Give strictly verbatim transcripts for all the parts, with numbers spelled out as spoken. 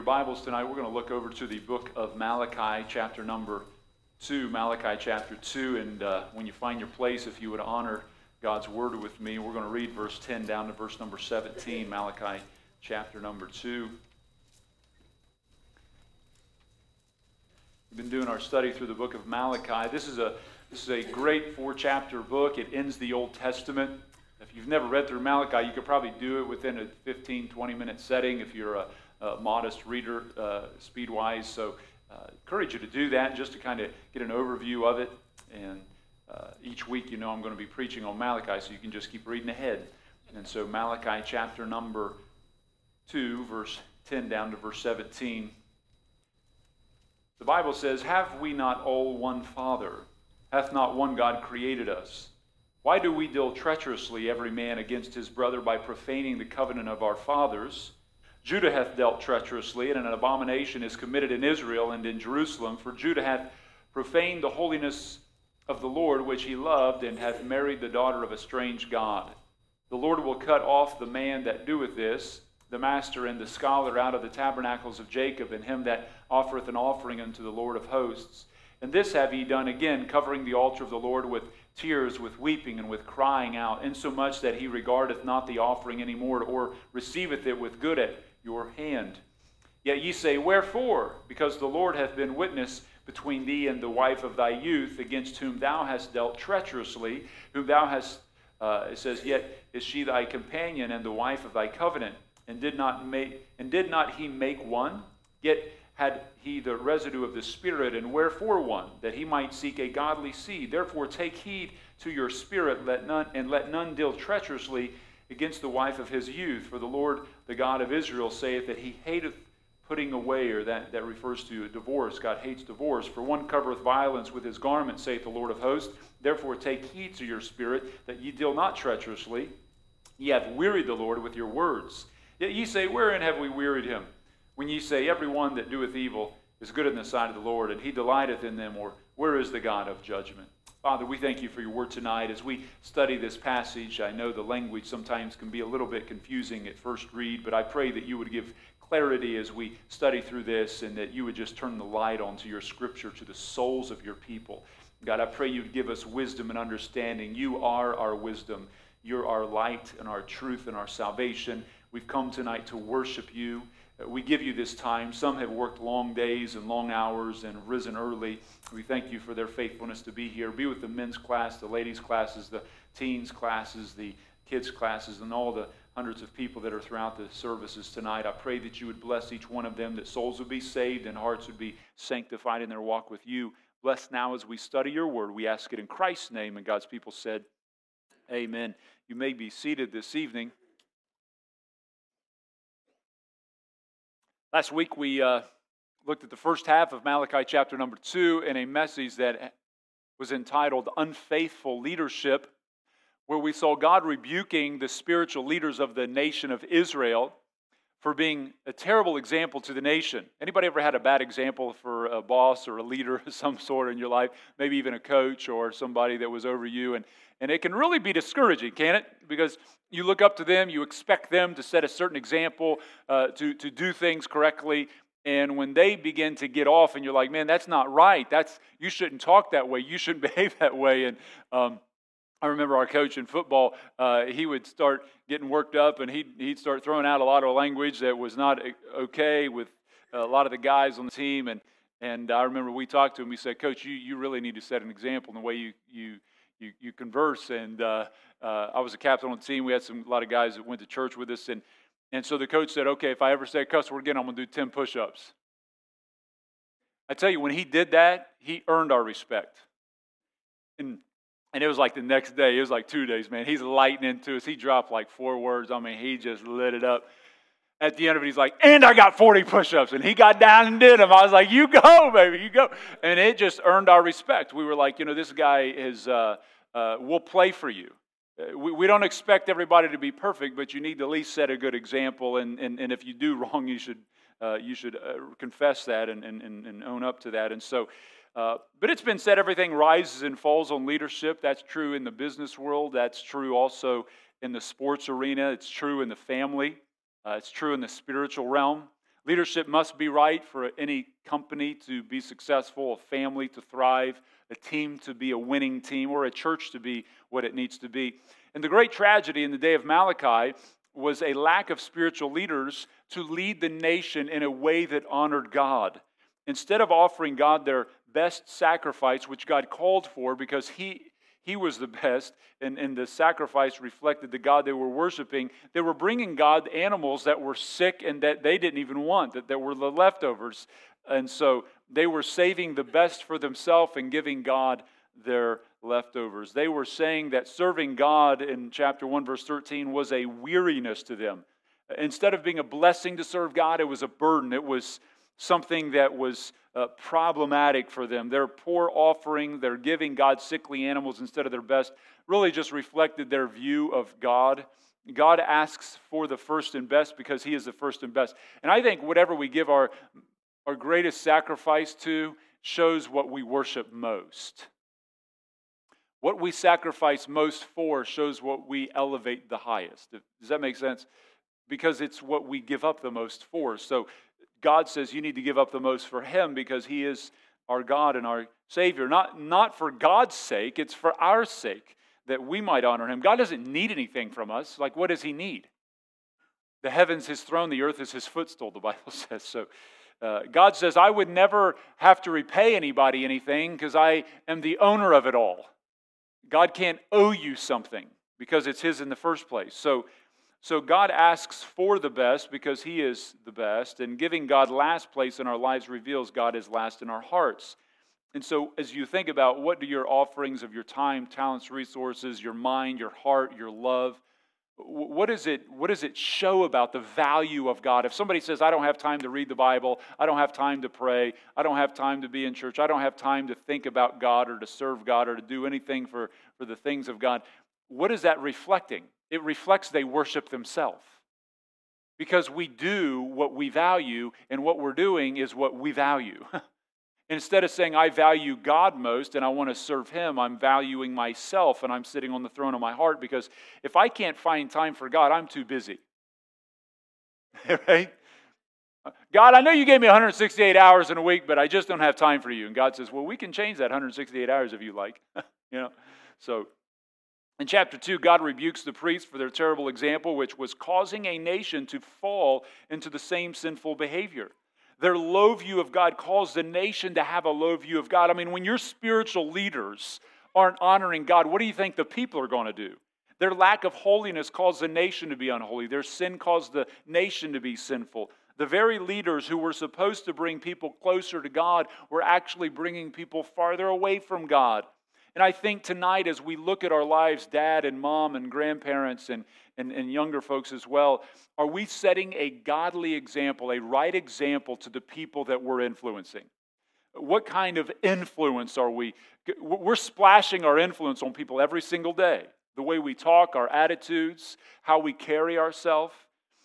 Bibles tonight, we're going to look over to the book of Malachi, chapter number two. Malachi chapter two, and uh, when you find your place, if you would honor God's word with me, we're going to read verse ten down to verse number seventeen, Malachi chapter number two. We've been doing our study through the book of Malachi. This is a this is a great four-chapter book. It ends the Old Testament. If you've never read through Malachi, you could probably do it within a fifteen, twenty-minute setting if you're a, a modest reader uh, speed-wise. So I uh, encourage you to do that just to kind of get an overview of it. And uh, each week, you know, I'm going to be preaching on Malachi, so you can just keep reading ahead. And so Malachi chapter number two, verse ten down to verse seventeen. The Bible says, "Have we not all one Father? Hath not one God created us? Why do we deal treacherously every man against his brother by profaning the covenant of our fathers? Judah hath dealt treacherously, and an abomination is committed in Israel and in Jerusalem. For Judah hath profaned the holiness of the Lord which he loved, and hath married the daughter of a strange god. The Lord will cut off the man that doeth this, the master and the scholar, out of the tabernacles of Jacob, and him that offereth an offering unto the Lord of hosts. And this have ye done again, covering the altar of the Lord with tears, with weeping, and with crying out, insomuch that he regardeth not the offering any more, or receiveth it with good at your hand. Yet ye say, Wherefore? Because the Lord hath been witness between thee and the wife of thy youth, against whom thou hast dealt treacherously, whom thou hast, uh, it says, Yet is she thy companion and the wife of thy covenant, and did not make, and did not he make one? Yet had he the residue of the Spirit, and wherefore one? That he might seek a godly seed. Therefore take heed to your spirit, let none and let none deal treacherously against the wife of his youth. For the Lord, the God of Israel, saith that he hateth putting away, or that, that refers to a divorce. God hates divorce. For one covereth violence with his garment, saith the Lord of hosts. Therefore take heed to your spirit, that ye deal not treacherously. Ye have wearied the Lord with your words. Yet ye say, Wherein have we wearied him? When ye say, Every one that doeth evil is good in the sight of the Lord, and he delighteth in them, or where is the God of judgment? Father, we thank you for your word tonight. As we study this passage, I know the language sometimes can be a little bit confusing at first read, but I pray that you would give clarity as we study through this, and that you would just turn the light onto your scripture to the souls of your people. God, I pray you'd give us wisdom and understanding. You are our wisdom. You're our light and our truth and our salvation. We've come tonight to worship you. We give you this time. Some have worked long days and long hours and risen early. We thank you for their faithfulness to be here. Be with the men's class, the ladies' classes, the teens' classes, the kids' classes, and all the hundreds of people that are throughout the services tonight. I pray that you would bless each one of them, that souls would be saved and hearts would be sanctified in their walk with you. Bless now as we study your word. We ask it in Christ's name, and God's people said, Amen. You may be seated this evening. Last week we uh, looked at the first half of Malachi chapter number two in a message that was entitled Unfaithful Leadership, where we saw God rebuking the spiritual leaders of the nation of Israel for being a terrible example to the nation. Anybody ever had a bad example for a boss or a leader of some sort in your life? Maybe even a coach or somebody that was over you. And, and it can really be discouraging, can't it? Because you look up to them, you expect them to set a certain example, uh, to, to do things correctly. And when they begin to get off and you're like, man, that's not right. That's you shouldn't talk that way. You shouldn't behave that way. And um, I remember our coach in football, uh, he would start getting worked up and he'd, he'd start throwing out a lot of language that was not okay with a lot of the guys on the team. And and I remember we talked to him. We said, Coach, you, you really need to set an example in the way you you you, you converse. And uh, uh, I was a captain on the team. We had some a lot of guys that went to church with us. And, and so the coach said, okay, if I ever say a cuss word again, I'm going to do ten push-ups. I tell you, when he did that, he earned our respect. And And it was like the next day, it was like two days, man. He's lighting into us. He dropped like four words. I mean, he just lit it up. At the end of it, he's like, and I got forty push-ups. And he got down and did them. I was like, you go, baby, you go. And it just earned our respect. We were like, you know, this guy is, uh, uh, we'll play for you. We, we don't expect everybody to be perfect, but you need to at least set a good example. And, and, and if you do wrong, you should uh, you should uh, confess that and, and, and own up to that. And so, Uh, but it's been said everything rises and falls on leadership. That's true in the business world. That's true also in the sports arena. It's true in the family. Uh, it's true in the spiritual realm. Leadership must be right for any company to be successful, a family to thrive, a team to be a winning team, or a church to be what it needs to be. And the great tragedy in the day of Malachi was a lack of spiritual leaders to lead the nation in a way that honored God. Instead of offering God their best sacrifice, which God called for because He He was the best, and, and the sacrifice reflected the God they were worshiping, they were bringing God animals that were sick and that they didn't even want, that, that were the leftovers. And so they were saving the best for themselves and giving God their leftovers. They were saying that serving God in chapter one, verse thirteen, was a weariness to them. Instead of being a blessing to serve God, it was a burden. It was something that was uh, problematic for them. Their poor offering, their giving God sickly animals instead of their best, really just reflected their view of God. God asks for the first and best because He is the first and best. And I think whatever we give our, our greatest sacrifice to shows what we worship most. What we sacrifice most for shows what we elevate the highest. Does that make sense? Because it's what we give up the most for. So God says you need to give up the most for Him because He is our God and our Savior. Not, not for God's sake, it's for our sake that we might honor Him. God doesn't need anything from us. Like, what does He need? The heavens His throne, the earth is His footstool, the Bible says. So uh, God says, I would never have to repay anybody anything because I am the owner of it all. God can't owe you something because it's His in the first place. So So God asks for the best because He is the best, and giving God last place in our lives reveals God is last in our hearts. And so as you think about what do your offerings of your time, talents, resources, your mind, your heart, your love, what is it, what does it show about the value of God? If somebody says, I don't have time to read the Bible, I don't have time to pray, I don't have time to be in church, I don't have time to think about God or to serve God or to do anything for, for the things of God, what is that reflecting? It reflects they worship themselves. Because we do what we value, and what we're doing is what we value. Instead of saying, I value God most and I want to serve Him, I'm valuing myself and I'm sitting on the throne of my heart, because if I can't find time for God, I'm too busy. Right? God, I know you gave me one hundred sixty-eight hours in a week, but I just don't have time for you. And God says, well, we can change that one hundred sixty-eight hours if you like. You know, so in chapter two, God rebukes the priests for their terrible example, which was causing a nation to fall into the same sinful behavior. Their low view of God caused the nation to have a low view of God. I mean, when your spiritual leaders aren't honoring God, what do you think the people are going to do? Their lack of holiness caused the nation to be unholy. Their sin caused the nation to be sinful. The very leaders who were supposed to bring people closer to God were actually bringing people farther away from God. And I think tonight, as we look at our lives, dad and mom and grandparents and, and, and younger folks as well, are we setting a godly example, a right example to the people that we're influencing? What kind of influence are we? We're splashing our influence on people every single day. The way we talk, our attitudes, how we carry ourselves.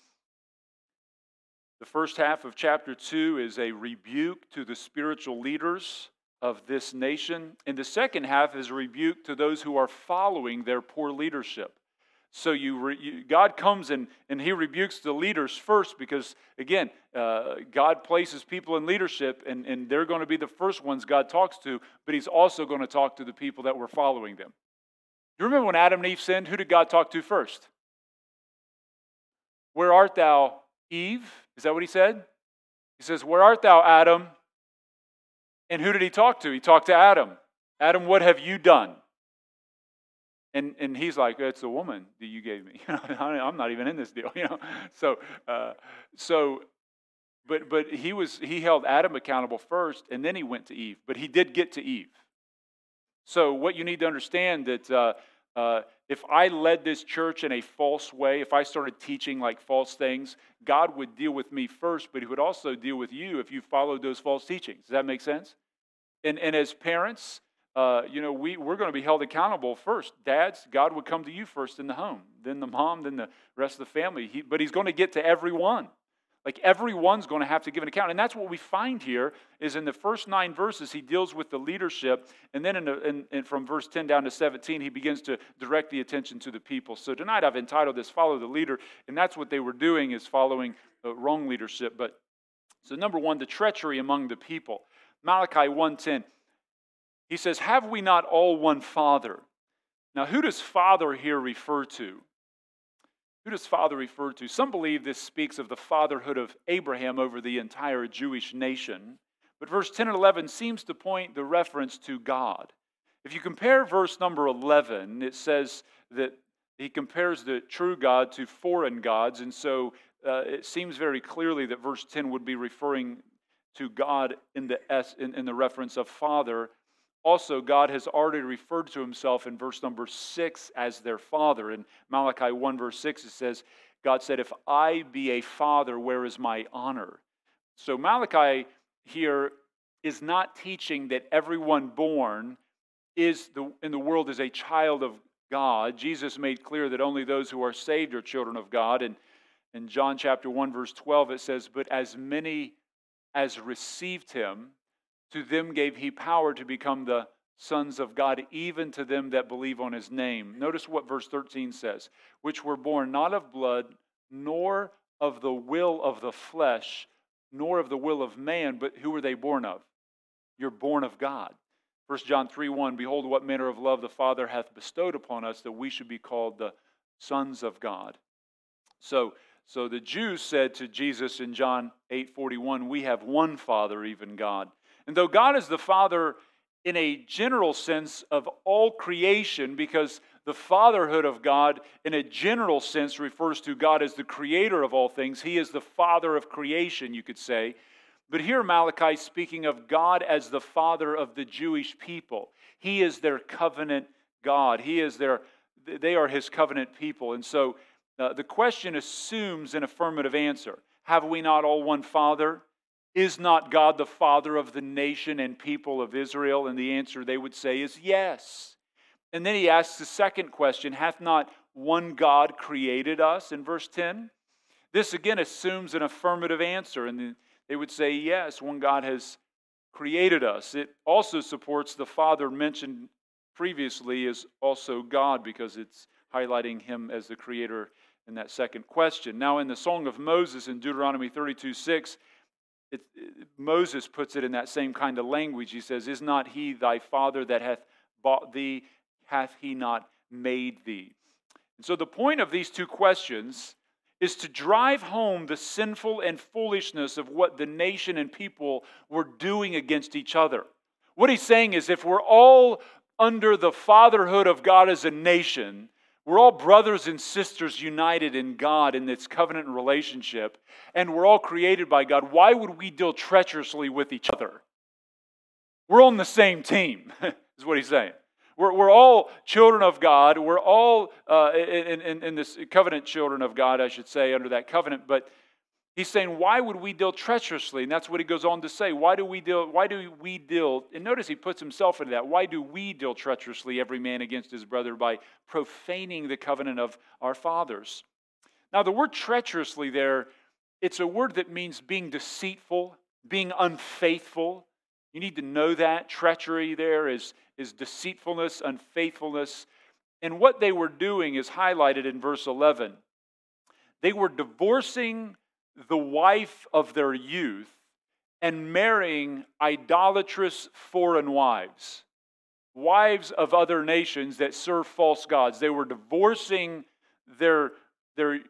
The first half of chapter two is a rebuke to the spiritual leaders of this nation. And the second half is a rebuke to those who are following their poor leadership. So you, re, you God comes and, and He rebukes the leaders first because, again, uh, God places people in leadership and, and they're going to be the first ones God talks to, but He's also going to talk to the people that were following them. You remember when Adam and Eve sinned, who did God talk to first? Where art thou, Eve? Is that what He said? He says, where art thou, Adam? And who did He talk to? He talked to Adam. Adam, what have you done? And and he's like, it's the woman that you gave me. I'm not even in this deal, you know. So uh, so, but but he was he held Adam accountable first, and then he went to Eve. But he did get to Eve. So what you need to understand that uh, uh, if I led this church in a false way, if I started teaching like false things, God would deal with me first, but He would also deal with you if you followed those false teachings. Does that make sense? And and as parents, uh, you know, we, we're going to be held accountable first. Dads, God would come to you first in the home, then the mom, then the rest of the family. He, but He's going to get to everyone. Like everyone's going to have to give an account. And that's what we find here is in the first nine verses, He deals with the leadership. And then in, the, in, in from verse ten down to seventeen, He begins to direct the attention to the people. So tonight I've entitled this, Follow the Leader. And that's what they were doing, is following the wrong leadership. But So number one, the treachery among the people. Malachi one ten, he says, have we not all one Father? Now, who does Father here refer to? Who does Father refer to? Some believe this speaks of the fatherhood of Abraham over the entire Jewish nation. But verse ten and eleven seems to point the reference to God. If you compare verse number eleven, it says that he compares the true God to foreign gods. And so uh, it seems very clearly that verse ten would be referring to God in the, S, in, in the reference of Father. Also, God has already referred to himself in verse number six as their Father. In Malachi one verse six it says, God said, if I be a father, where is my honor? So Malachi here is not teaching that everyone born is the, in the world is a child of God. Jesus made clear that only those who are saved are children of God. And in John chapter one verse twelve it says, but as many as received him, to them gave he power to become the sons of God, even to them that believe on his name. Notice what verse thirteen says, which were born not of blood, nor of the will of the flesh, nor of the will of man, but who were they born of? You're born of God. First John three one, behold what manner of love the Father hath bestowed upon us, that we should be called the sons of God. So, so the Jews said to Jesus in John eight forty-one, we have one Father, even God. And though God is the Father in a general sense of all creation, because the fatherhood of God in a general sense refers to God as the creator of all things. He is the Father of creation, you could say. But here Malachi is speaking of God as the Father of the Jewish people. He is their covenant God. He is their, they are his covenant people. And so uh, the question assumes an affirmative answer. Have we not all one Father? Is not God the Father of the nation and people of Israel? And the answer they would say is yes. And then he asks the second question, hath not one God created us? In verse ten, this again assumes an affirmative answer. And they would say, yes, one God has created us. It also supports the Father mentioned previously is also God, because it's highlighting him as the creator in that second question. Now in the Song of Moses in Deuteronomy thirty-two six, It, it, Moses puts it in that same kind of language. He says, is not he thy father that hath bought thee? Hath he not made thee? And so the point of these two questions is to drive home the sinful and foolishness of what the nation and people were doing against each other. What he's saying is, if we're all under the fatherhood of God as a nation, we're all brothers and sisters united in God in this covenant relationship, and we're all created by God, why would we deal treacherously with each other? We're on the same team, is what he's saying. We're, we're all children of God. We're all uh, in, in, in this covenant children of God, I should say, under that covenant. But he's saying, why would we deal treacherously? And that's what he goes on to say. Why do we deal, why do we deal, and notice he puts himself into that. Why do we deal treacherously, every man against his brother, by profaning the covenant of our fathers? Now, the word treacherously there, it's a word that means being deceitful, being unfaithful. You need to know that. Treachery there is, is deceitfulness, unfaithfulness. And what they were doing is highlighted in verse eleven. They were divorcing the wife of their youth and marrying idolatrous foreign wives, wives of other nations that serve false gods. They were divorcing their, their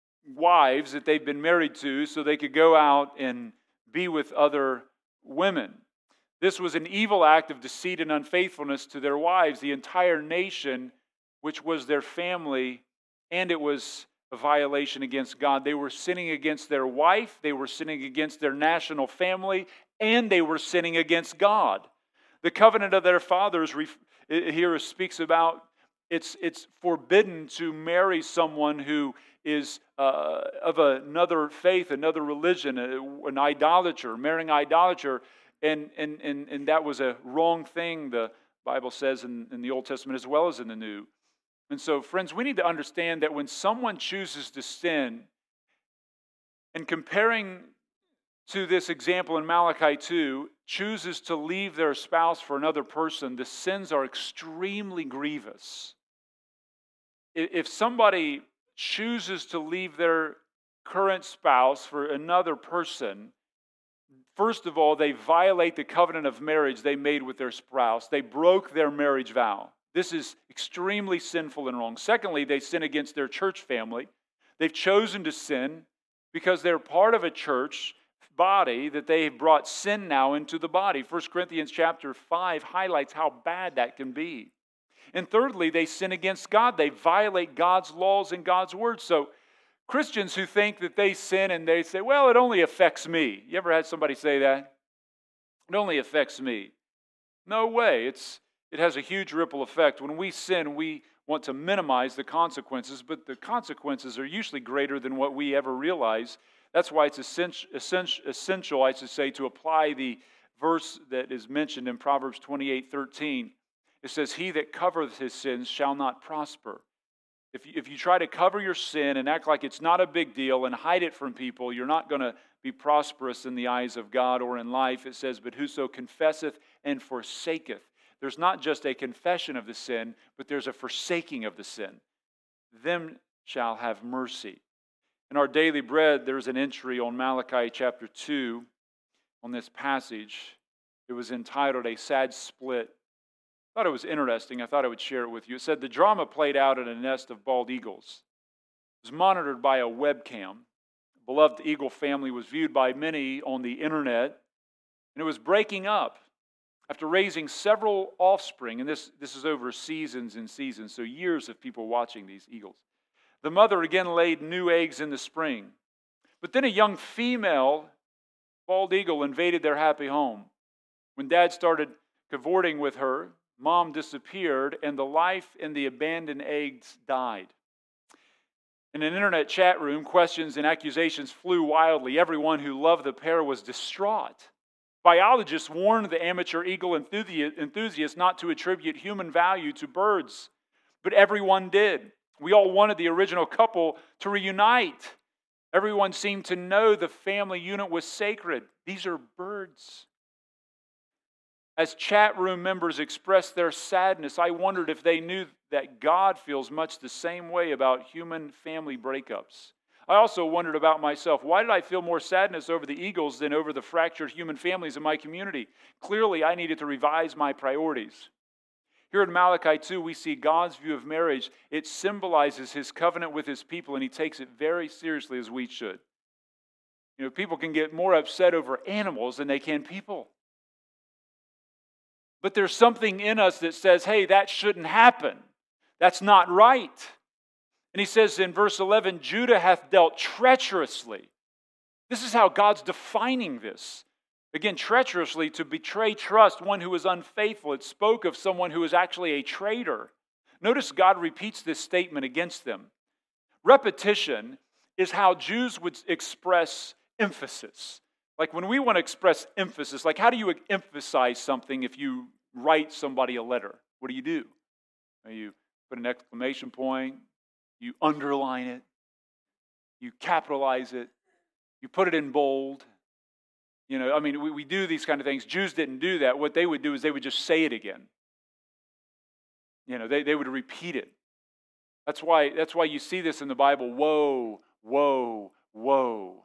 wives that they've been married to so they could go out and be with other women. This was an evil act of deceit and unfaithfulness to their wives. The entire nation, which was their family, and it was a violation against God. They were sinning against their wife, they were sinning against their national family, and they were sinning against God. The covenant of their fathers here speaks about it's, it's forbidden to marry someone who is uh, of another faith, another religion, an idolater, marrying idolater, and, and, and, and that was a wrong thing, the Bible says in, in the Old Testament as well as in the New. And so, friends, we need to understand that when someone chooses to sin, and comparing to this example in Malachi two, chooses to leave their spouse for another person, the sins are extremely grievous. If somebody chooses to leave their current spouse for another person, First of all, they violate the covenant of marriage they made with their spouse. They broke their marriage vow. This is extremely sinful and wrong. Secondly, they sin against their church family. They've chosen to sin because they're part of a church body that they have brought sin now into the body. First Corinthians chapter five highlights how bad that can be. And thirdly, they sin against God. They violate God's laws and God's word. So Christians who think that they sin and they say, well, it only affects me. You ever had somebody say that? It only affects me. No way. It's It has a huge ripple effect. When we sin, we want to minimize the consequences, but the consequences are usually greater than what we ever realize. That's why it's essential, essential, I should say, to apply the verse that is mentioned in Proverbs twenty-eight thirteen. It says, he that covereth his sins shall not prosper. If you, if you try to cover your sin and act like it's not a big deal and hide it from people, you're not going to be prosperous in the eyes of God or in life. It says, but whoso confesseth and forsaketh. There's not just a confession of the sin, but there's a forsaking of the sin. Them shall have mercy. In our daily bread, there's an entry on Malachi chapter two on this passage. It was entitled, A Sad Split. I thought it was interesting. I thought I would share it with you. It said, the drama played out in a nest of bald eagles. It was monitored by a webcam. The beloved eagle family was viewed by many on the internet, and it was breaking up. After raising several offspring, and this, this is over seasons and seasons, so years of people watching these eagles, the mother again laid new eggs in the spring. But then a young female bald eagle invaded their happy home. When dad started cavorting with her, mom disappeared, and the life in the abandoned eggs died. In an internet chat room, questions and accusations flew wildly. Everyone who loved the pair was distraught. Biologists warned the amateur eagle enthusiasts not to attribute human value to birds, but everyone did. We all wanted the original couple to reunite. Everyone seemed to know the family unit was sacred. These are birds. As chat room members expressed their sadness, I wondered if they knew that God feels much the same way about human family breakups. I also wondered about myself. Why did I feel more sadness over the eagles than over the fractured human families in my community? Clearly, I needed to revise my priorities. Here in Malachi two, we see God's view of marriage. It symbolizes His covenant with His people, and He takes it very seriously, as we should. You know, people can get more upset over animals than they can people. But there's something in us that says, hey, that shouldn't happen. That's not right. And he says in verse eleven, Judah hath dealt treacherously. This is how God's defining this. Again, treacherously, to betray trust, one who is unfaithful. It spoke of someone who is actually a traitor. Notice God repeats this statement against them. Repetition is how Jews would express emphasis. Like when we want to express emphasis, like how do you emphasize something if you write somebody a letter? What do you do? You put an exclamation point, you underline it, you capitalize it, you put it in bold. You know, I mean, we, we do these kind of things. Jews didn't do that. What they would do is they would just say it again. You know, they, they would repeat it. That's why, that's why you see this in the Bible. Woe, woe, woe.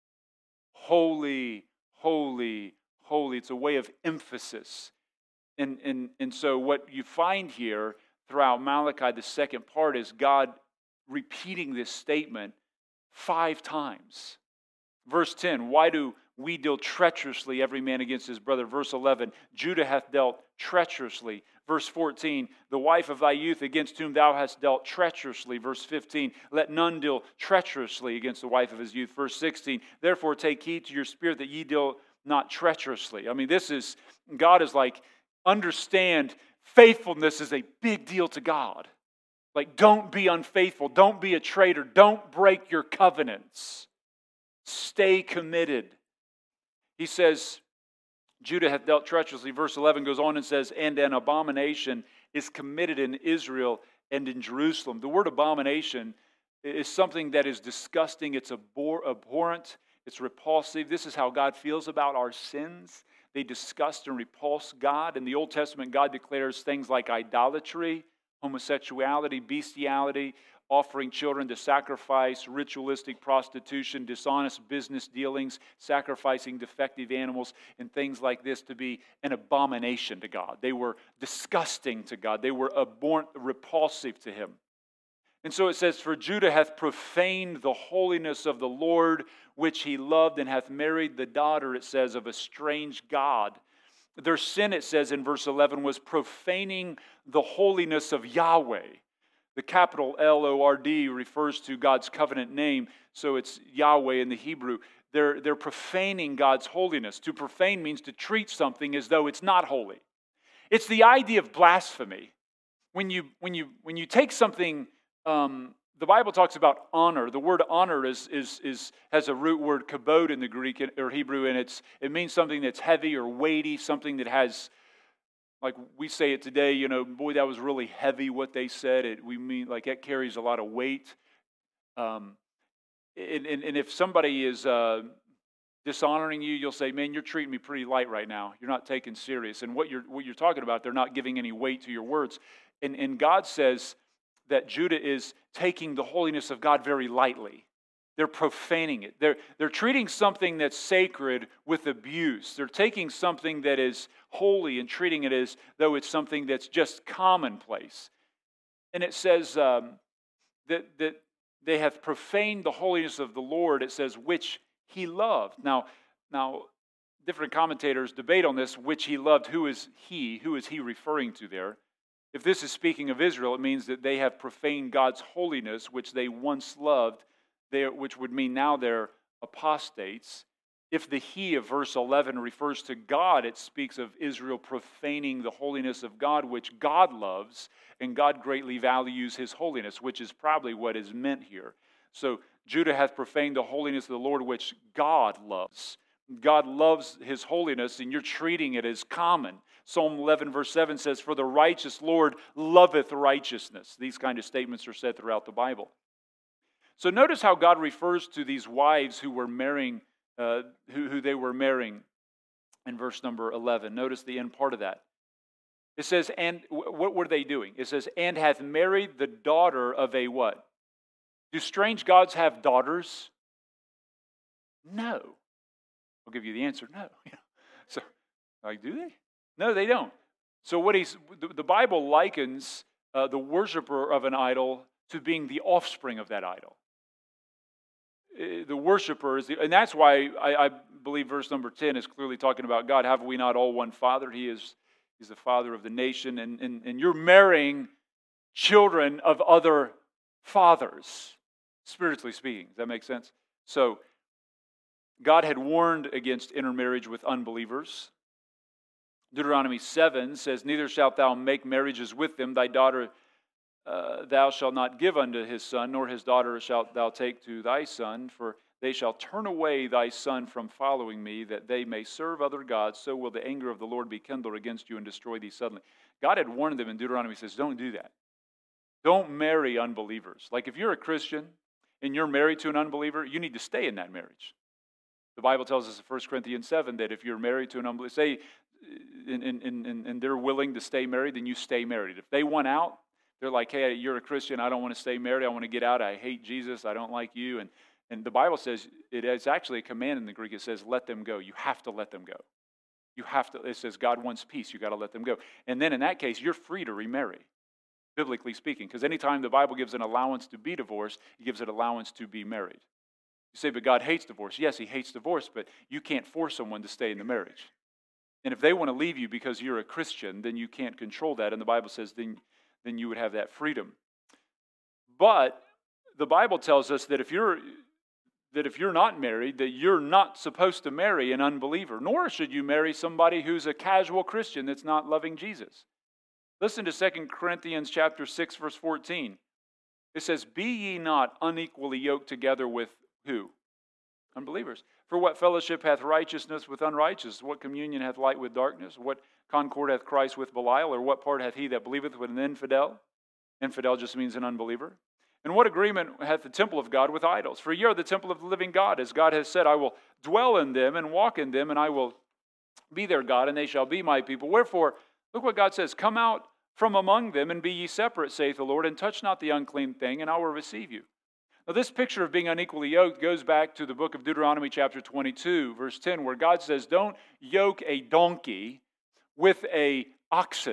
Holy, holy, holy. It's a way of emphasis. And, and, and so what you find here throughout Malachi, the second part, is God repeating this statement five times. Verse ten, why do we deal treacherously every man against his brother? Verse eleven, Judah hath dealt treacherously. Verse fourteen, the wife of thy youth against whom thou hast dealt treacherously. Verse fifteen, let none deal treacherously against the wife of his youth. Verse sixteen, therefore take heed to your spirit that ye deal not treacherously. I mean, this is, God is like, understand faithfulness is a big deal to God. Like, don't be unfaithful. Don't be a traitor. Don't break your covenants. Stay committed. He says, Judah hath dealt treacherously. Verse eleven goes on and says, and an abomination is committed in Israel and in Jerusalem. The word abomination is something that is disgusting. It's abhor- abhorrent. It's repulsive. This is how God feels about our sins. They disgust and repulse God. In the Old Testament, God declares things like idolatry, homosexuality, bestiality, offering children to sacrifice, ritualistic prostitution, dishonest business dealings, sacrificing defective animals, and things like this to be an abomination to God. They were disgusting to God. They were abhorrent, repulsive to Him. And so it says, for Judah hath profaned the holiness of the Lord, which he loved, and hath married the daughter, it says, of a strange god. Their sin, it says in verse eleven, was profaning the holiness of Yahweh. The capital L O R D refers to God's covenant name, so it's Yahweh in the Hebrew. They're, they're profaning God's holiness. To profane means to treat something as though it's not holy. It's the idea of blasphemy. When you, when you, when you take something, um, the Bible talks about honor. The word honor is, is, is, has a root word kabod in the Greek or Hebrew, and it's, it means something that's heavy or weighty, something that has, like we say it today, you know, boy, that was really heavy what they said. It, we mean like that carries a lot of weight. Um, and, and, and if somebody is uh, dishonoring you, you'll say, man, you're treating me pretty light right now. You're not taking serious. And what you're, what you're talking about, they're not giving any weight to your words. And, and God says that Judah is taking the holiness of God very lightly. They're profaning it. They're, they're treating something that's sacred with abuse. They're taking something that is holy and treating it as though it's something that's just commonplace. And it says um, that, that they have profaned the holiness of the Lord, it says, which he loved. Now, now, different commentators debate on this, which he loved. Who is he? Who is he referring to there? If this is speaking of Israel, it means that they have profaned God's holiness, which they once loved, they, which would mean now they're apostates. If the he of verse eleven refers to God, it speaks of Israel profaning the holiness of God, which God loves, and God greatly values his holiness, which is probably what is meant here. So Judah hath profaned the holiness of the Lord, which God loves. God loves his holiness, and you're treating it as common. Psalm eleven verse seven says, for the righteous Lord loveth righteousness. These kind of statements are said throughout the Bible. So notice how God refers to these wives who were marrying, uh, who, who they were marrying in verse number eleven. Notice the end part of that. It says, and what were they doing? It says, and hath married the daughter of a what? Do strange gods have daughters? No. I'll give you the answer, no. So, like, do they? No, they don't. So what he's, the, the Bible likens uh, the worshiper of an idol to being the offspring of that idol. Uh, the worshiper is, the, and that's why I, I believe verse number ten is clearly talking about God. Have we not all one Father? He is, he's the Father of the nation, and, and, and you're marrying children of other fathers, spiritually speaking. Does that make sense? So, God had warned against intermarriage with unbelievers. Deuteronomy seven says, neither shalt thou make marriages with them. Thy daughter uh, thou shalt not give unto his son, nor his daughter shalt thou take to thy son, for they shall turn away thy son from following me, that they may serve other gods. So will the anger of the Lord be kindled against you and destroy thee suddenly. God had warned them in Deuteronomy. He says, don't do that. Don't marry unbelievers. Like if you're a Christian and you're married to an unbeliever, you need to stay in that marriage. The Bible tells us in First Corinthians seven that if you're married to an unbeliever, say, and, and, and, and they're willing to stay married, then you stay married. If they want out, they're like, hey, you're a Christian, I don't want to stay married, I want to get out, I hate Jesus, I don't like you. And, and the Bible says, it is actually a command in the Greek, it says, let them go. You have to let them go. You have to, it says God wants peace, you got to let them go. And then in that case, you're free to remarry, biblically speaking, because anytime the Bible gives an allowance to be divorced, it gives an allowance to be married. You say, but God hates divorce. Yes, he hates divorce, but you can't force someone to stay in the marriage. And if they want to leave you because you're a Christian, then you can't control that. And the Bible says then, then you would have that freedom. But the Bible tells us that if you're that if you're not married, that you're not supposed to marry an unbeliever, nor should you marry somebody who's a casual Christian that's not loving Jesus. Listen to Second Corinthians chapter six, verse fourteen. It says, be ye not unequally yoked together with who? Unbelievers. For what fellowship hath righteousness with unrighteousness? What communion hath light with darkness? What concord hath Christ with Belial? Or what part hath he that believeth with an infidel? Infidel just means an unbeliever. And what agreement hath the temple of God with idols? For ye are the temple of the living God. As God has said, I will dwell in them and walk in them, and I will be their God, and they shall be my people. Wherefore, look what God says, come out from among them, and be ye separate, saith the Lord, and touch not the unclean thing, and I will receive you. Now, this picture of being unequally yoked goes back to the book of Deuteronomy chapter twenty-two, verse ten, where God says, don't yoke a donkey with a oxen.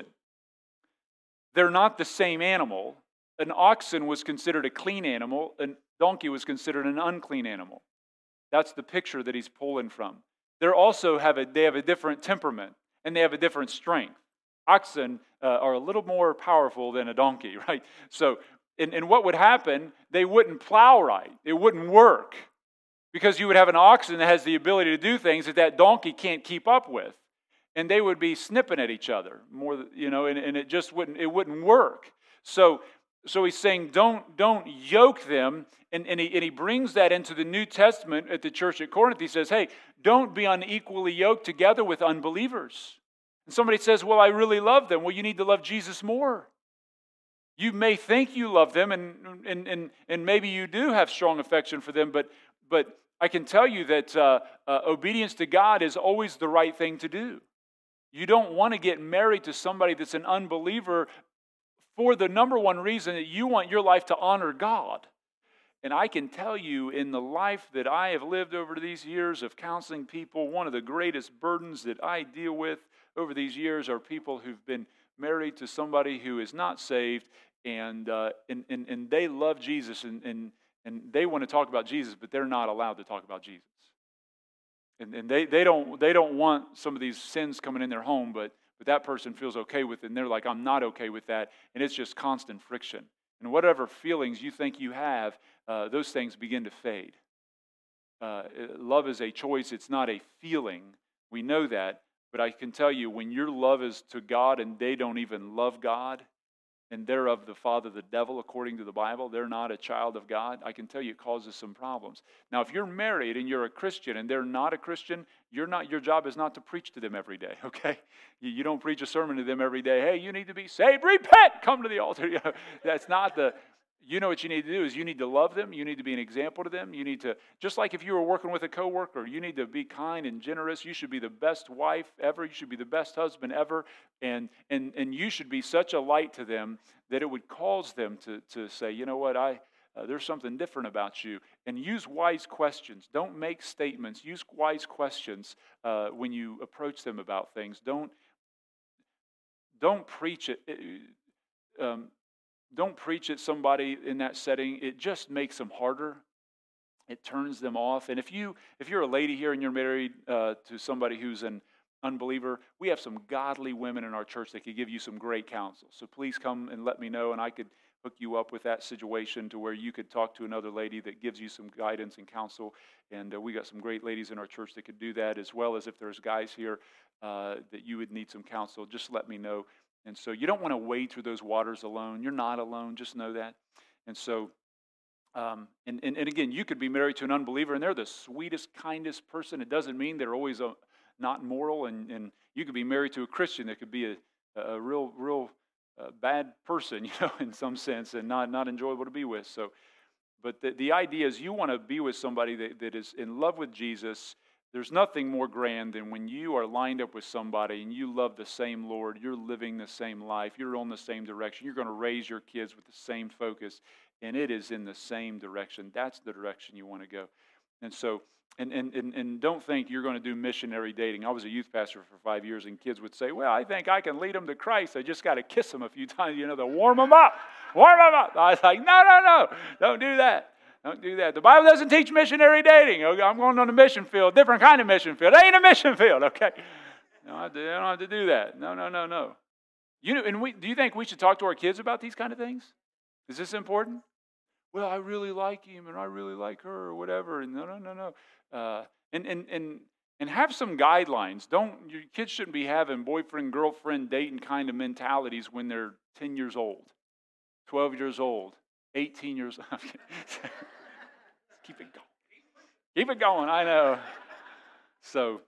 They're not the same animal. An oxen was considered a clean animal. A donkey was considered an unclean animal. That's the picture that he's pulling from. They also have a, they have a different temperament, and they have a different strength. Oxen uh, are a little more powerful than a donkey, right? So, and, and what would happen, they wouldn't plow right. It wouldn't work. Because you would have an oxen that has the ability to do things that that donkey can't keep up with. And they would be snipping at each other more, you know, and, and it just wouldn't, it wouldn't work. So, so he's saying, don't, don't yoke them. And, and, he, and he brings that into the New Testament at the church at Corinth. He says, hey, don't be unequally yoked together with unbelievers. And somebody says, well, I really love them. Well, you need to love Jesus more. You may think you love them, and, and, and, and maybe you do have strong affection for them, but, but I can tell you that uh, uh, obedience to God is always the right thing to do. You don't want to get married to somebody that's an unbeliever for the number one reason that you want your life to honor God. And I can tell you, in the life that I have lived over these years of counseling people, one of the greatest burdens that I deal with over these years are people who've been married to somebody who is not saved, and uh, and, and and they love Jesus, and, and and they want to talk about Jesus, but they're not allowed to talk about Jesus. And and they, they don't they don't want some of these sins coming in their home, but but that person feels okay with it, and they're like, I'm not okay with that, and it's just constant friction. And whatever feelings you think you have, uh, those things begin to fade. Uh, love is a choice; it's not a feeling. We know that. But I can tell you, when your love is to God and they don't even love God, and they're of the father, the devil, according to the Bible, they're not a child of God, I can tell you it causes some problems. Now, if you're married and you're a Christian and they're not a Christian, you're not. Your job is not to preach to them every day, okay? You, you don't preach a sermon to them every day. Hey, you need to be saved. Repent. Come to the altar. You know, that's not the... You know what you need to do is you need to love them. You need to be an example to them. You need to, just like if you were working with a coworker, you need to be kind and generous. You should be the best wife ever. You should be the best husband ever. And and and you should be such a light to them that it would cause them to, to say, you know what, I uh, there's something different about you. And use wise questions. Don't make statements. Use wise questions uh, when you approach them about things. Don't, don't preach it. Um, Don't preach at somebody in that setting. It just makes them harder. It turns them off. And if, you, if you're a lady here and you're married uh, to somebody who's an unbeliever, we have some godly women in our church that could give you some great counsel. So please come and let me know, and I could hook you up with that situation to where you could talk to another lady that gives you some guidance and counsel. And uh, we got some great ladies in our church that could do that, as well as if there's guys here uh, that you would need some counsel, just let me know. And so you don't want to wade through those waters alone. You're not alone. Just know that. And so, um, and, and, and again, you could be married to an unbeliever, and they're the sweetest, kindest person. It doesn't mean they're always a, not moral. And, and you could be married to a Christian that could be a, a real, real uh, bad person, you know, in some sense, and not, not enjoyable to be with. So, but the, the idea is you want to be with somebody that, that is in love with Jesus. There's nothing more grand than when you are lined up with somebody and you love the same Lord, you're living the same life, you're on the same direction, you're going to raise your kids with the same focus, and it is in the same direction. That's the direction you want to go. And so, and and and, and don't think you're going to do missionary dating. I was a youth pastor for five years, and kids would say, well, I think I can lead them to Christ. I just got to kiss them a few times, you know, to warm them up. Warm them up. I was like, no, no, no, don't do that. Don't do that. The Bible doesn't teach missionary dating. I'm going on a mission field, different kind of mission field. It ain't a mission field, okay? No, I don't have to do that. No, no, no, no. You know, and we, do you think we should talk to our kids about these kind of things? Is this important? Well, I really like him, and I really like her, or whatever. And no, no, no, no. Uh, and and and and have some guidelines. Don't your kids shouldn't be having boyfriend, girlfriend, dating kind of mentalities when they're ten years old, twelve years old, eighteen years old. Keep it going. Keep it going, I know. So,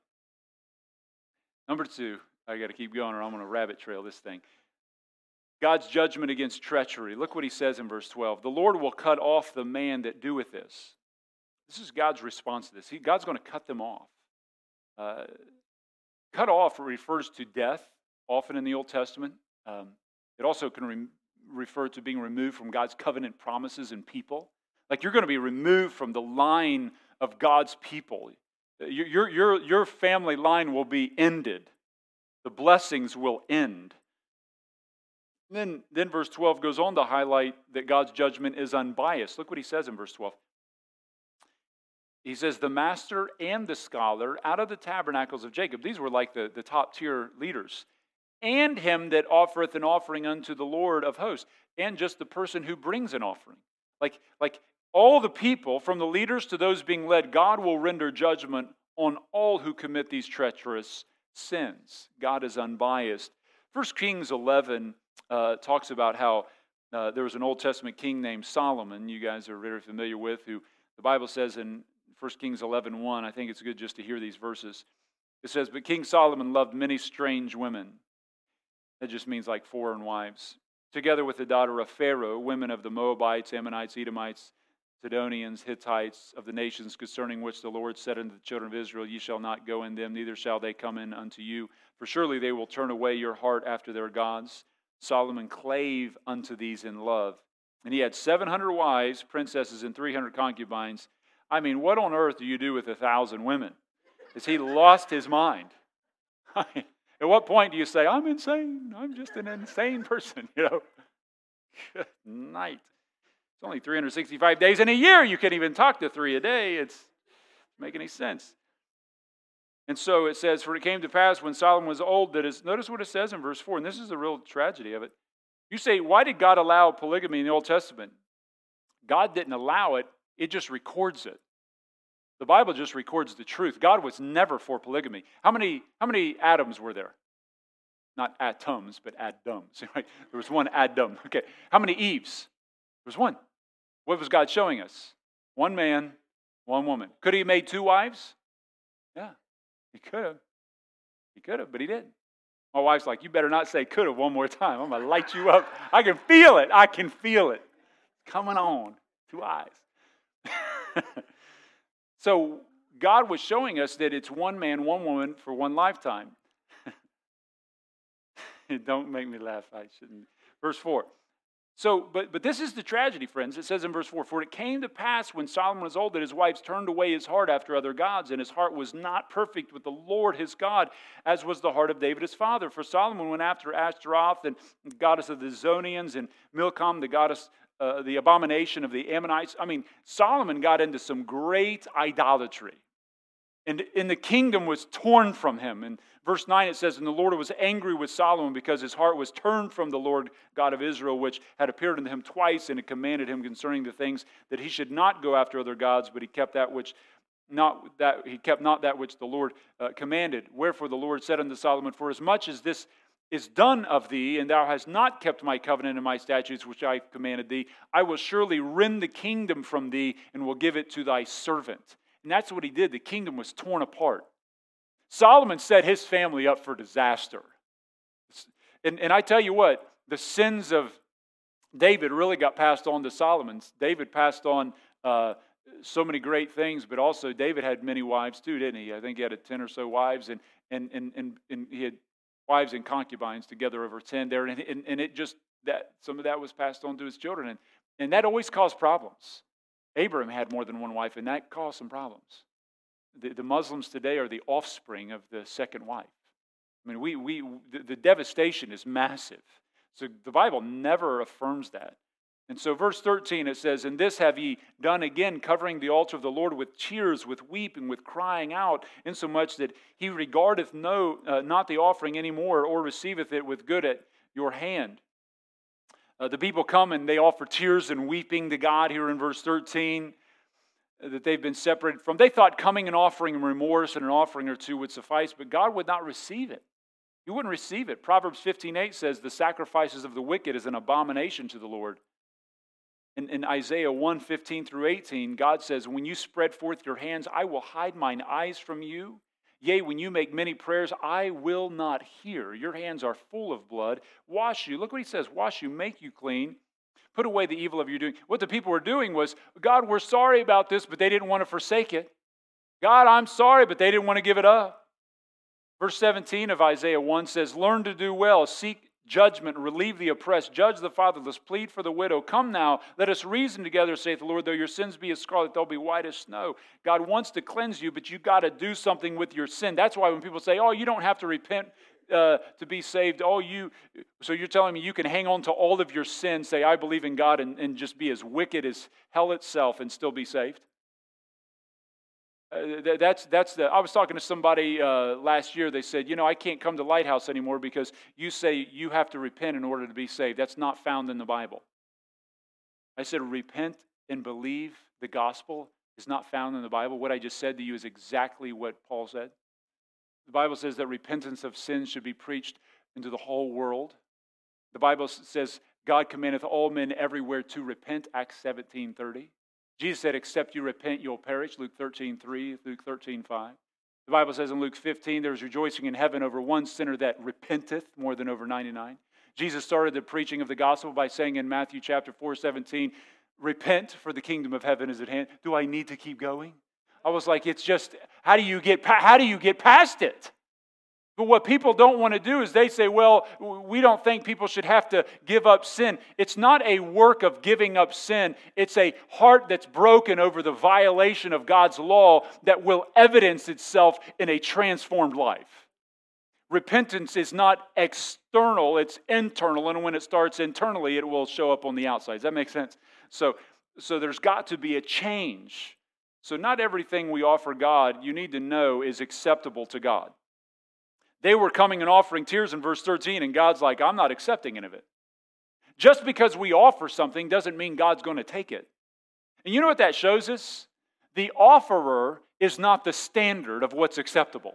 number two, I got to keep going or I'm going to rabbit trail this thing. God's judgment against treachery. Look what he says in verse twelve. The Lord will cut off the man that doeth this. This is God's response to this. He, God's going to cut them off. Uh, cut off refers to death, often in the Old Testament. Um, It also can re- refer to being removed from God's covenant promises and people. Like you're going to be removed from the line of God's people. Your, your, your, your family line will be ended. The blessings will end. And then, then verse twelve goes on to highlight that God's judgment is unbiased. Look what he says in verse twelve. He says, the master and the scholar out of the tabernacles of Jacob. These were like the, the top tier leaders. And him that offereth an offering unto the Lord of hosts. And just the person who brings an offering. Like, like all the people, from the leaders to those being led, God will render judgment on all who commit these treacherous sins. God is unbiased. First Kings eleven uh, talks about how uh, there was an Old Testament king named Solomon, you guys are very familiar with, who the Bible says in First Kings eleven one, I think it's good just to hear these verses. It says, but King Solomon loved many strange women. That just means like foreign wives. Together with the daughter of Pharaoh, women of the Moabites, Ammonites, Edomites, Sidonians, Hittites, of the nations concerning which the Lord said unto the children of Israel, ye shall not go in them, neither shall they come in unto you. For surely they will turn away your heart after their gods. Solomon clave unto these in love. And he had seven hundred wives, princesses, and three hundred concubines. I mean, what on earth do you do with a thousand women? Is he lost his mind? At what point do you say, I'm insane. I'm just an insane person, you know? Good night. It's only three hundred sixty-five days in a year. You can't even talk to three a day. It's doesn't make any sense. And so it says, for it came to pass when Solomon was old, that is, notice what it says in verse four, and this is the real tragedy of it. You say, why did God allow polygamy in the Old Testament? God didn't allow it. It just records it. The Bible just records the truth. God was never for polygamy. How many, how many Adams were there? Not atoms, but Adams. Right? There was one Adam. Okay. How many Eves? There was one. What was God showing us? One man, one woman. Could he have made two wives? Yeah, he could have. He could have, but he didn't. My wife's like, you better not say could have one more time. I'm going to light you up. I can feel it. I can feel it. Coming on. Two eyes. So God was showing us that it's one man, one woman for one lifetime. Don't make me laugh. I shouldn't. Verse four. So, but but this is the tragedy, friends. It says in verse four, for it came to pass when Solomon was old that his wives turned away his heart after other gods, and his heart was not perfect with the Lord his God, as was the heart of David his father. For Solomon went after Ashtaroth, and the goddess of the Zonians, and Milcom, the goddess, uh, the abomination of the Ammonites. I mean, Solomon got into some great idolatry. And, and the kingdom was torn from him. In verse nine it says, and the Lord was angry with Solomon because his heart was turned from the Lord God of Israel, which had appeared unto him twice and had commanded him concerning the things that he should not go after other gods, but he kept that which not that he kept not that which the Lord uh, commanded. Wherefore the Lord said unto Solomon, for as much as this is done of thee, and thou hast not kept my covenant and my statutes which I commanded thee, I will surely rend the kingdom from thee and will give it to thy servant. And that's what he did. The kingdom was torn apart. Solomon set his family up for disaster. And, and I tell you what, the sins of David really got passed on to Solomon. David passed on uh, so many great things, but also David had many wives too, didn't he? I think he had ten or so wives, and and and and, and he had wives and concubines together over ten there, and, and, and it just, that some of that was passed on to his children, and, and that always caused problems. Abraham had more than one wife, and that caused some problems. The, the Muslims today are the offspring of the second wife. I mean, we we the, the devastation is massive. So the Bible never affirms that. And so verse thirteen, it says, and this have ye done again, covering the altar of the Lord with tears, with weeping, with crying out, insomuch that he regardeth no uh, not the offering any more, or receiveth it with good at your hand. Uh, the people come and they offer tears and weeping to God here in verse thirteen uh, that they've been separated from. They thought coming and offering remorse and an offering or two would suffice, but God would not receive it. He wouldn't receive it. Proverbs fifteen eight says, the sacrifices of the wicked is an abomination to the Lord. In, in Isaiah one fifteen through eighteen, God says, when you spread forth your hands, I will hide mine eyes from you. Yea, when you make many prayers, I will not hear. Your hands are full of blood. Wash you. Look what he says. Wash you, make you clean. Put away the evil of your doing. What the people were doing was, God, we're sorry about this, but they didn't want to forsake it. God, I'm sorry, but they didn't want to give it up. Verse seventeen of Isaiah one says, learn to do well, seek judgment, relieve the oppressed, judge the fatherless, plead for the widow. Come now, let us reason together, saith the Lord. Though your sins be as scarlet, they'll be white as snow. God wants to cleanse you, but you got to do something with your sin. That's why when people say, oh, you don't have to repent uh, to be saved. Oh, you, so you're telling me you can hang on to all of your sins, say, I believe in God, and, and just be as wicked as hell itself and still be saved? Uh, that's that's the. I was talking to somebody uh, last year. They said, you know, I can't come to Lighthouse anymore because you say you have to repent in order to be saved. That's not found in the Bible. I said, repent and believe the gospel is not found in the Bible. What I just said to you is exactly what Paul said. The Bible says that repentance of sins should be preached into the whole world. The Bible says God commandeth all men everywhere to repent. Acts seventeen thirty. Jesus said, except you repent, you'll perish. Luke thirteen three, Luke thirteen five. The Bible says in Luke fifteen, there is rejoicing in heaven over one sinner that repenteth more than over ninety-nine. Jesus started the preaching of the gospel by saying in Matthew chapter four seventeen, repent, for the kingdom of heaven is at hand. Do I need to keep going? I was like, it's just, how do you get, how do you get past it? But what people don't want to do is they say, well, we don't think people should have to give up sin. It's not a work of giving up sin. It's a heart that's broken over the violation of God's law that will evidence itself in a transformed life. Repentance is not external, it's internal. And when it starts internally, it will show up on the outside. Does that make sense? So, so there's got to be a change. So not everything we offer God, you need to know, is acceptable to God. They were coming and offering tears in verse thirteen, and God's like, I'm not accepting any of it. Just because we offer something doesn't mean God's going to take it. And you know what that shows us? The offerer is not the standard of what's acceptable.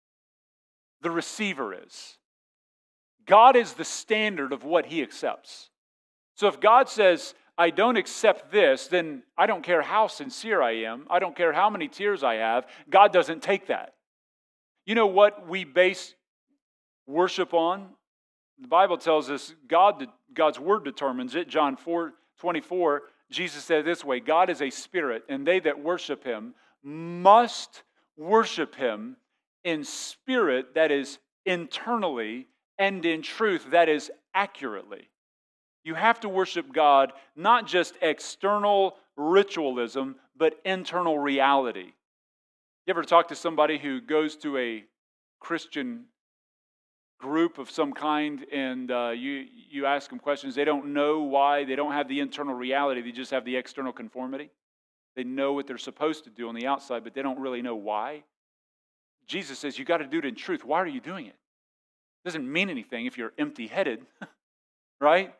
The receiver is. God is the standard of what He accepts. So if God says, I don't accept this, then I don't care how sincere I am. I don't care how many tears I have. God doesn't take that. You know what we base worship on? The Bible tells us God, God's Word determines it. John four twenty-four, Jesus said this way, God is a spirit, and they that worship Him must worship Him in spirit, that is internally, and in truth, that is accurately. You have to worship God, not just external ritualism, but internal reality. You ever talk to somebody who goes to a Christian group of some kind and uh, you, you ask them questions, they don't know why, they don't have the internal reality, they just have the external conformity. They know what they're supposed to do on the outside, but they don't really know why. Jesus says you got to do it in truth. Why are you doing it? It doesn't mean anything if you're empty-headed, right?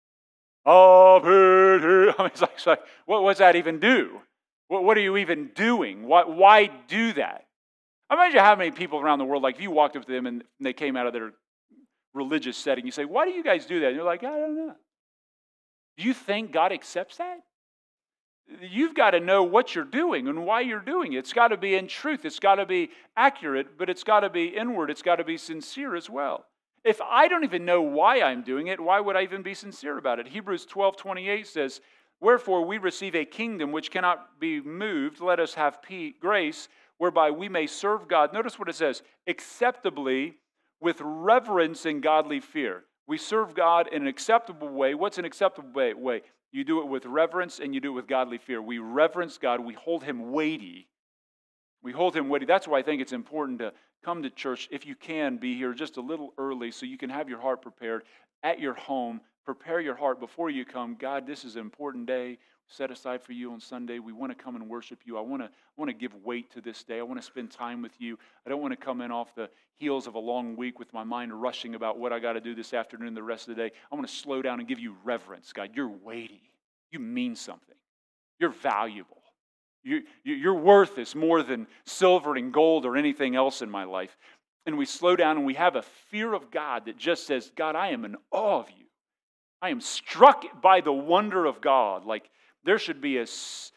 Oh, I mean, it's like, it's like what does that even do? What are you even doing? Why, why do that? Imagine how many people around the world, like if you walked up to them and they came out of their religious setting, you say, why do you guys do that? And you're like, I don't know. Do you think God accepts that? You've got to know what you're doing and why you're doing it. It's got to be in truth. It's got to be accurate, but it's got to be inward. It's got to be sincere as well. If I don't even know why I'm doing it, why would I even be sincere about it? Hebrews twelve twenty-eight says, wherefore we receive a kingdom which cannot be moved. Let us have peace, grace, whereby we may serve God. Notice what it says, acceptably with reverence and godly fear. We serve God in an acceptable way. What's an acceptable way? You do it with reverence and you do it with godly fear. We reverence God. We hold Him weighty. We hold Him weighty. That's why I think it's important to come to church. If you can, be here just a little early so you can have your heart prepared at your home. Prepare your heart before you come. God, this is an important day set aside for you on Sunday. We want to come and worship you. I want to, I want to give weight to this day. I want to spend time with you. I don't want to come in off the heels of a long week with my mind rushing about what I got to do this afternoon, the rest of the day. I want to slow down and give you reverence. God, you're weighty. You mean something. You're valuable. You, you, your worth is more than silver and gold or anything else in my life. And we slow down and we have a fear of God that just says, God, I am in awe of you. I am struck by the wonder of God. Like there should be a,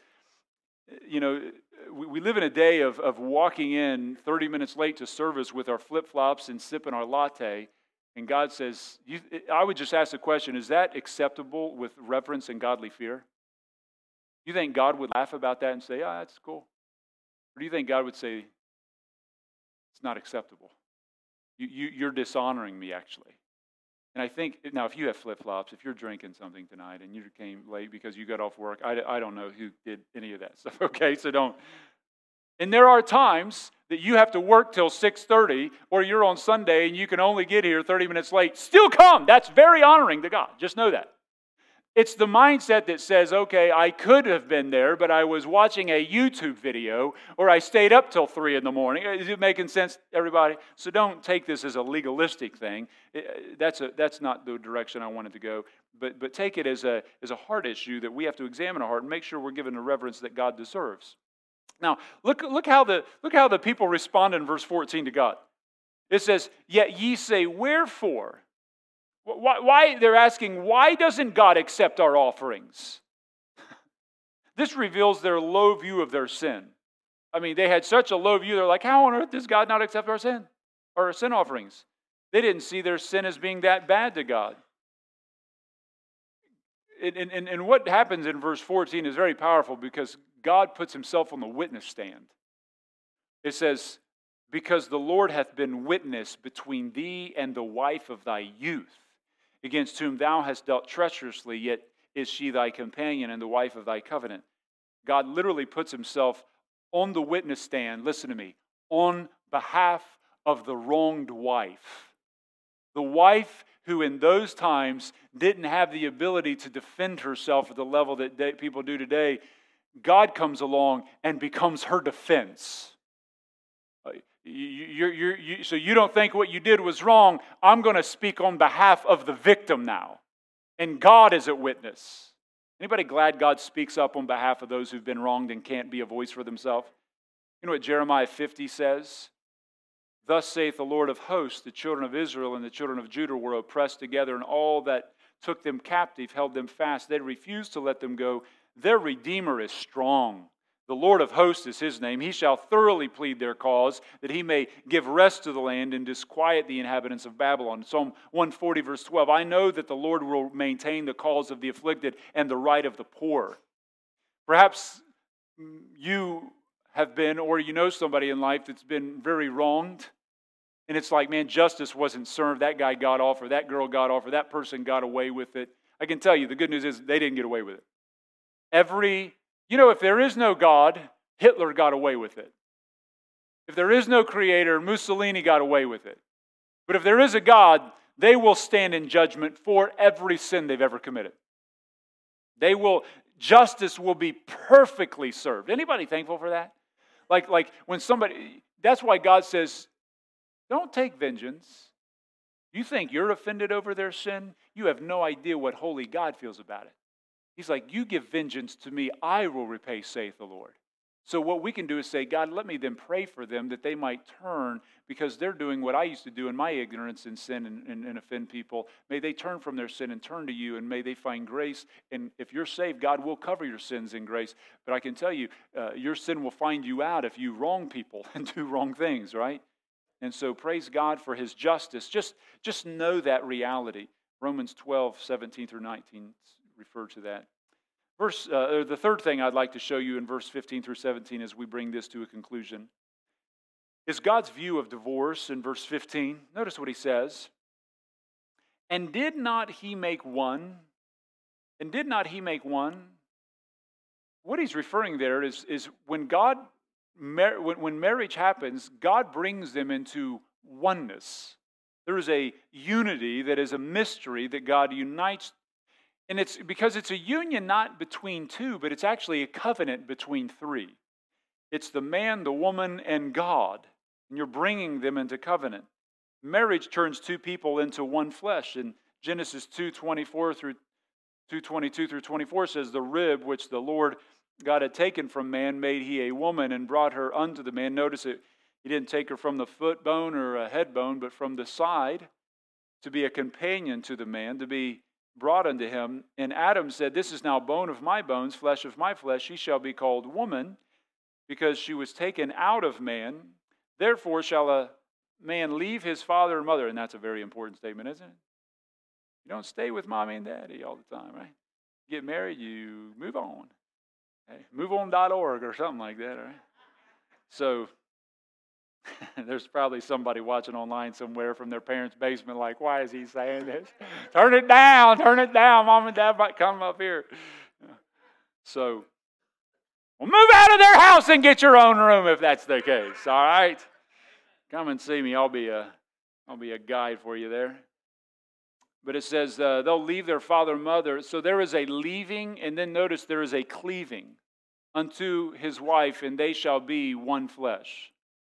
you know, we, we live in a day of, of walking in thirty minutes late to service with our flip-flops and sipping our latte. And God says, you, I would just ask the question, is that acceptable with reverence and godly fear? You think God would laugh about that and say, oh, that's cool? Or do you think God would say, it's not acceptable? You, you, you're dishonoring me, actually. And I think, now if you have flip-flops, if you're drinking something tonight and you came late because you got off work, I, I don't know who did any of that stuff, okay? So don't. And there are times that you have to work till six thirty, or you're on Sunday and you can only get here thirty minutes late. Still come. That's very honoring to God. Just know that. It's the mindset that says, okay, I could have been there, but I was watching a YouTube video, or I stayed up till three in the morning. Is it making sense, everybody? So don't take this as a legalistic thing. That's a, that's not the direction I wanted to go. But but take it as a as a heart issue that we have to examine our heart and make sure we're given the reverence that God deserves. Now, look look how the look how the people respond in verse fourteen to God. It says, "Yet ye say, wherefore?" Why, why they're asking, why doesn't God accept our offerings? This reveals their low view of their sin. I mean, they had such a low view, they're like, how on earth does God not accept our sin? Or our sin offerings? They didn't see their sin as being that bad to God. And, and, and what happens in verse fourteen is very powerful because God puts himself on the witness stand. It says, because the Lord hath been witness between thee and the wife of thy youth, against whom thou hast dealt treacherously, yet is she thy companion and the wife of thy covenant. God literally puts himself on the witness stand, listen to me, on behalf of the wronged wife. The wife who in those times didn't have the ability to defend herself at the level that people do today, God comes along and becomes her defense. You're, you're, you, so you don't think what you did was wrong. I'm going to speak on behalf of the victim now. And God is a witness. Anybody glad God speaks up on behalf of those who've been wronged and can't be a voice for themselves? You know what Jeremiah fifty says? Thus saith the Lord of hosts, the children of Israel and the children of Judah were oppressed together, and all that took them captive held them fast. They refused to let them go. Their Redeemer is strong. The Lord of hosts is his name. He shall thoroughly plead their cause, that he may give rest to the land and disquiet the inhabitants of Babylon. Psalm one forty, verse twelve, I know that the Lord will maintain the cause of the afflicted and the right of the poor. Perhaps you have been, or you know somebody in life that's been very wronged, and it's like, man, justice wasn't served. That guy got off, or that girl got off, or that person got away with it. I can tell you, the good news is they didn't get away with it. Every You know, if there is no God, Hitler got away with it. If there is no creator, Mussolini got away with it. But if there is a God, they will stand in judgment for every sin they've ever committed. They will, justice will be perfectly served. Anybody thankful for that? Like, like when somebody, that's why God says, don't take vengeance. You think you're offended over their sin? You have no idea what holy God feels about it. He's like, you give vengeance to me, I will repay, saith the Lord. So what we can do is say, God, let me then pray for them that they might turn, because they're doing what I used to do in my ignorance and sin and, and, and offend people. May they turn from their sin and turn to you, and may they find grace. And if you're saved, God will cover your sins in grace. But I can tell you, uh, your sin will find you out if you wrong people and do wrong things, right? And so praise God for his justice. Just, just know that reality. Romans twelve, seventeen through nineteen refer to that. Verse, uh, the third thing I'd like to show you in verse fifteen through seventeen as we bring this to a conclusion is God's view of divorce in verse fifteen. Notice what he says. And did not he make one? And did not he make one? What he's referring there is, is when God, when, when marriage happens, God brings them into oneness. There is a unity that is a mystery that God unites. And it's because it's a union not between two, but it's actually a covenant between three. It's the man, the woman, and God. And you're bringing them into covenant. Marriage turns two people into one flesh. In Genesis two twenty-four through two twenty-two through twenty-four says, the rib which the Lord God had taken from man made he a woman and brought her unto the man. Notice it, he didn't take her from the foot bone or a head bone, but from the side to be a companion to the man, to be brought unto him. And Adam said, this is now bone of my bones, flesh of my flesh. She shall be called woman, because she was taken out of man. Therefore shall a man leave his father and mother. And that's a very important statement, isn't it? You don't stay with mommy and daddy all the time, right? You get married, you move on. Hey, move on dot org or something like that, all right? So, There's probably somebody watching online somewhere from their parents' basement like, why is he saying this? Turn it down, turn it down. Mom and Dad might come up here. So, well, move out of their house and get your own room if that's the case, all right? Come and see me. I'll be a, I'll be a guide for you there. But it says uh, they'll leave their father and mother. So there is a leaving, and then notice there is a cleaving unto his wife, and they shall be one flesh.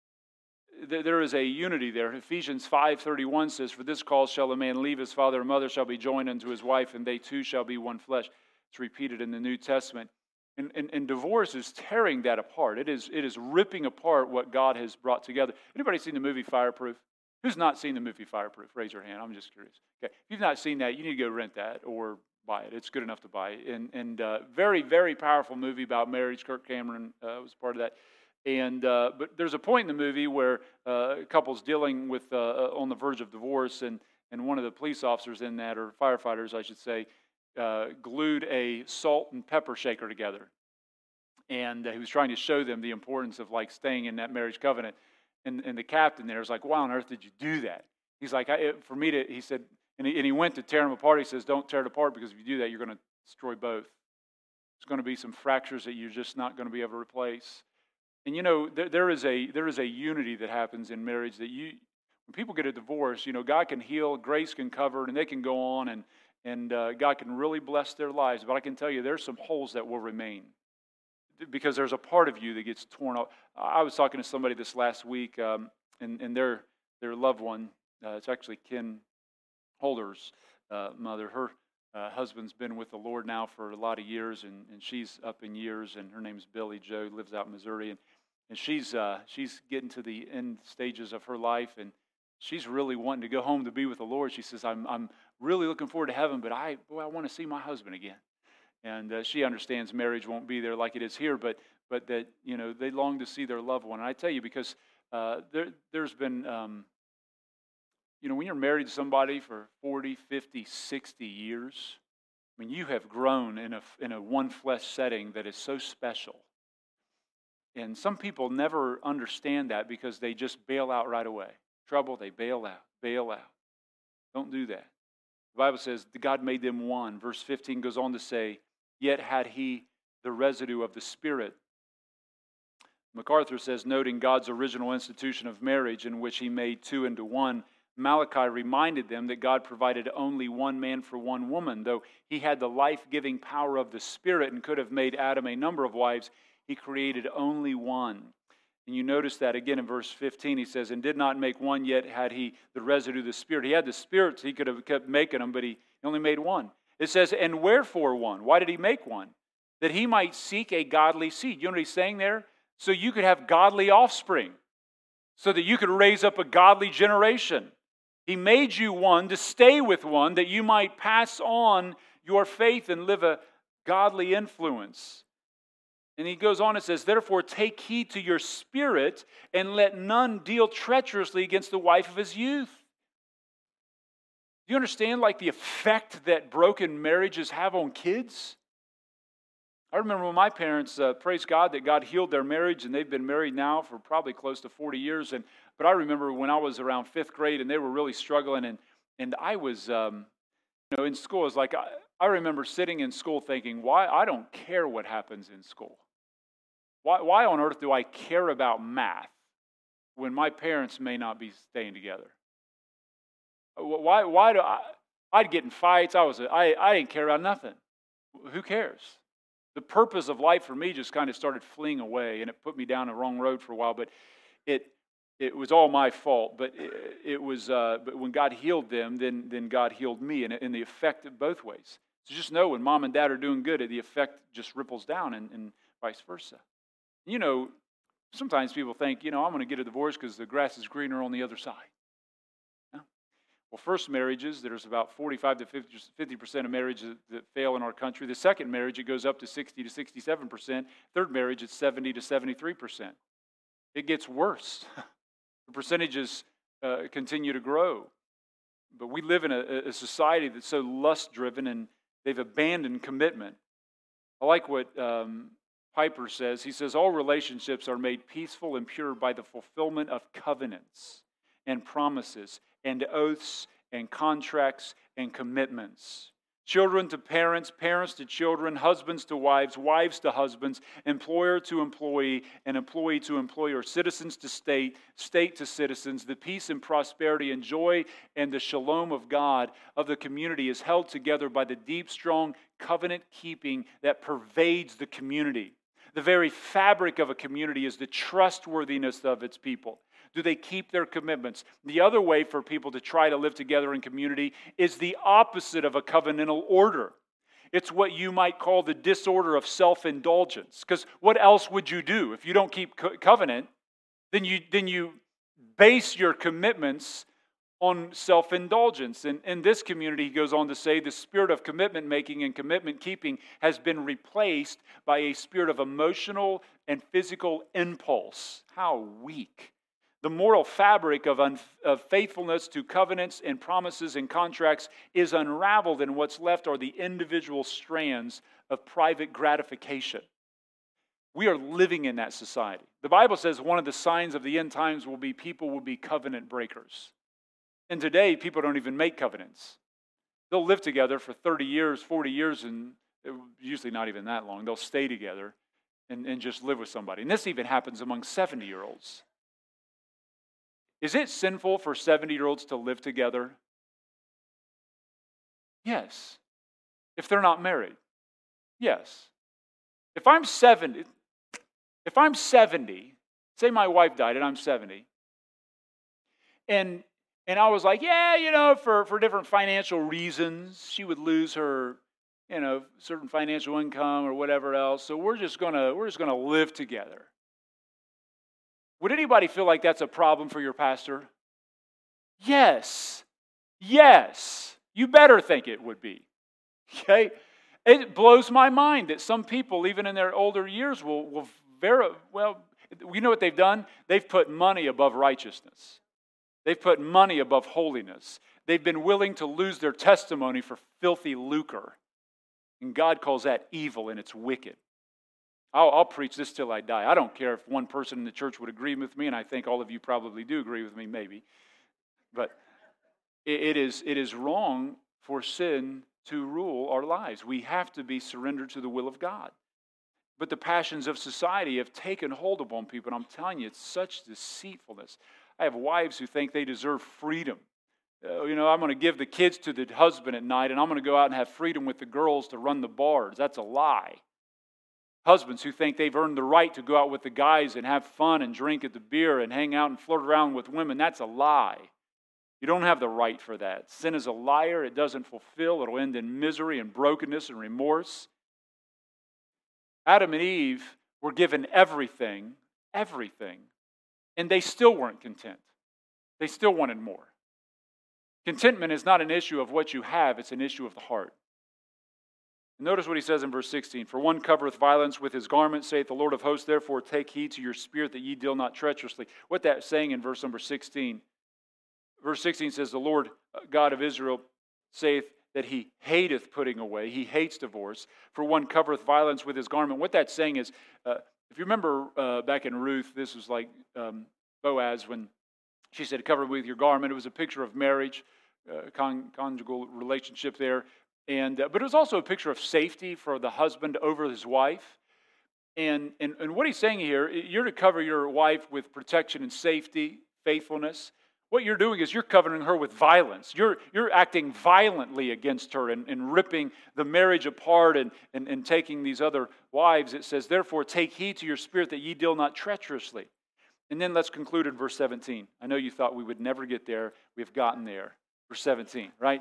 There is a unity there. Ephesians five thirty-one says, for this cause shall a man leave his father and mother, shall be joined unto his wife, and they two shall be one flesh. It's repeated in the New Testament. And, and, and divorce is tearing that apart. It is, it is ripping apart what God has brought together. Anybody seen the movie Fireproof? Who's not seen the movie Fireproof? Raise your hand. I'm just curious. Okay. If you've not seen that, you need to go rent that or buy it. It's good enough to buy it. And, and uh, very, very powerful movie about marriage. Kirk Cameron uh, was part of that. And uh, but there's a point in the movie where uh, a couple's dealing with uh, on the verge of divorce, and, and one of the police officers in that, or firefighters, I should say, uh, glued a salt and pepper shaker together. And uh, he was trying to show them the importance of like staying in that marriage covenant. And, and the captain there was like, why on earth did you do that? He's like, I, it, for me to, he said, and he, and he went to tear them apart. He says, don't tear it apart, because if you do that, you're going to destroy both. There's going to be some fractures that you're just not going to be able to replace. And you know, there, there is a there is a unity that happens in marriage that you, when people get a divorce, you know, God can heal, grace can cover, and they can go on, and and uh, God can really bless their lives. But I can tell you, there's some holes that will remain, because there's a part of you that gets torn up. I was talking to somebody this last week, um, and and their their loved one, uh, it's actually Ken Holder's uh, mother. Her uh, husband's been with the Lord now for a lot of years, and, and she's up in years, and her name's Billy Joe, lives out in Missouri, and And she's uh, she's getting to the end stages of her life, and she's really wanting to go home to be with the Lord. She says, "I'm I'm really looking forward to heaven, but I boy, I want to see my husband again." And uh, she understands marriage won't be there like it is here, but but that you know they long to see their loved one. And I tell you, because uh, there there's been um, you know when you're married to somebody for forty, fifty, sixty years, I mean you have grown in a in a one flesh setting that is so special. And some people never understand that because they just bail out right away. Trouble, they bail out, bail out. Don't do that. The Bible says God made them one. Verse fifteen goes on to say, yet had he the residue of the Spirit. MacArthur says, noting God's original institution of marriage in which he made two into one, Malachi reminded them that God provided only one man for one woman. Though he had the life-giving power of the Spirit and could have made Adam a number of wives, he created only one. And you notice that again in verse fifteen. He says, and did not make one, yet had he the residue of the Spirit. He had the Spirit, so he could have kept making them, but he only made one. It says, and wherefore one? Why did he make one? That he might seek a godly seed. You know what he's saying there? So you could have godly offspring. So that you could raise up a godly generation. He made you one to stay with one, that you might pass on your faith and live a godly influence. And he goes on and says, therefore take heed to your spirit, and let none deal treacherously against the wife of his youth. Do you understand like the effect that broken marriages have on kids? I remember when my parents, uh, praise God that God healed their marriage, and they've been married now for probably close to forty years. And but I remember when I was around fifth grade, and they were really struggling, and and I was, um, you know, in school. It was like I, I remember sitting in school thinking, why I don't care what happens in school. Why, why on earth do I care about math when my parents may not be staying together? Why, why do I, I'd get in fights. I, was a, I, I didn't care about nothing. Who cares? The purpose of life for me just kind of started fleeing away, and it put me down the wrong road for a while, but it it was all my fault. But it, it was, uh, but when God healed them, then, then God healed me, and, and the effect of both ways. So just know when mom and dad are doing good, the effect just ripples down, and, and vice versa. You know, sometimes people think, you know, I'm going to get a divorce because the grass is greener on the other side. Yeah? Well, first marriages, there's about forty-five to fifty percent of marriages that fail in our country. The second marriage, it goes up to sixty to sixty-seven percent. Third marriage, it's seventy to seventy-three percent. It gets worse. The percentages uh, continue to grow. But we live in a, a society that's so lust-driven, and they've abandoned commitment. I like what... Um, Piper says, he says, all relationships are made peaceful and pure by the fulfillment of covenants and promises and oaths and contracts and commitments. Children to parents, parents to children, husbands to wives, wives to husbands, employer to employee, and employee to employer, citizens to state, state to citizens. The peace and prosperity and joy and the shalom of God of the community is held together by the deep, strong covenant keeping that pervades the community. The very fabric of a community is the trustworthiness of its people. Do they keep their commitments? The other way for people to try to live together in community is the opposite of a covenantal order. It's what you might call the disorder of self-indulgence. Because what else would you do? If you don't keep co- covenant, then you, then you base your commitments on self-indulgence. And in this community, he goes on to say, the spirit of commitment making and commitment keeping has been replaced by a spirit of emotional and physical impulse. How weak. The moral fabric of, un- of faithfulness to covenants and promises and contracts is unraveled, and what's left are the individual strands of private gratification. We are living in that society. The Bible says one of the signs of the end times will be people will be covenant breakers. And today, people don't even make covenants. They'll live together for thirty years, forty years, and usually not even that long. They'll stay together and, and just live with somebody. And this even happens among seventy-year-olds. Is it sinful for seventy-year-olds to live together? Yes. If they're not married. Yes. If I'm seventy, if I'm seventy, say my wife died and I'm seventy, and and I was like, yeah, you know, for, for different financial reasons, she would lose her, you know, certain financial income or whatever else. So we're just gonna we're just gonna live together. Would anybody feel like that's a problem for your pastor? Yes. Yes. You better think it would be. Okay? It blows my mind that some people, even in their older years, will, will very, well, you know what they've done? They've put money above righteousness. They've put money above holiness. They've been willing to lose their testimony for filthy lucre. And God calls that evil and it's wicked. I'll, I'll preach this till I die. I don't care if one person in the church would agree with me, and I think all of you probably do agree with me, maybe. But it, it is it is wrong for sin to rule our lives. We have to be surrendered to the will of God. But the passions of society have taken hold upon people, and I'm telling you, it's such deceitfulness. I have wives who think they deserve freedom. Uh, you know, I'm going to give the kids to the husband at night, and I'm going to go out and have freedom with the girls to run the bars. That's a lie. Husbands who think they've earned the right to go out with the guys and have fun and drink at the beer and hang out and flirt around with women, that's a lie. You don't have the right for that. Sin is a liar. It doesn't fulfill. It'll end in misery and brokenness and remorse. Adam and Eve were given everything, everything, and they still weren't content. They still wanted more. Contentment is not an issue of what you have, it's an issue of the heart. Notice what he says in verse sixteen. For one covereth violence with his garment, saith the Lord of hosts, therefore take heed to your spirit that ye deal not treacherously. What that's saying in verse number sixteen. Verse sixteen says, the Lord God of Israel saith that he hateth putting away. He hates divorce. For one covereth violence with his garment. What that's saying is, uh, if you remember uh, back in Ruth, this was like um, Boaz when she said, cover with your garment. It was a picture of marriage, uh, con- conjugal relationship there. And uh, but it was also a picture of safety for the husband over his wife. And, and, and what he's saying here, you're to cover your wife with protection and safety, faithfulness. What you're doing is you're covering her with violence. You're, you're acting violently against her and, and ripping the marriage apart and, and, and taking these other wives. It says, therefore take heed to your spirit that ye deal not treacherously. And then let's conclude in verse seventeen. I know you thought we would never get there. We've gotten there. Verse seventeen, right?